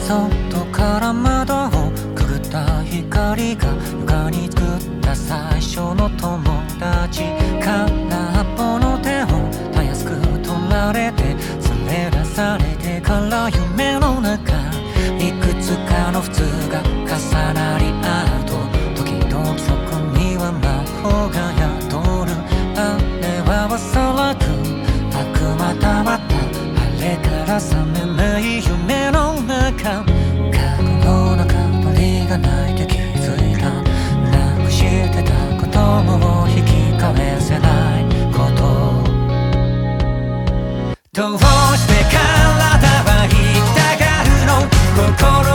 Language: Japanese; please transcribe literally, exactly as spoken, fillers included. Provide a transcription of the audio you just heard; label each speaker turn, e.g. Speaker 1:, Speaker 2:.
Speaker 1: 外から窓をくぐった光が床に作った最初の友達。空っぽの手をたやすく取られて連れ出されてから夢の中、いくつかの普通が重なり合うと時々そこには魔法が宿る。あれはおそらく悪魔たまったあれから覚めない夢の中、過去の中鳥が鳴いて気づいた。なくしてた子供を引き返せないこと。どうして体は言いたがるの？心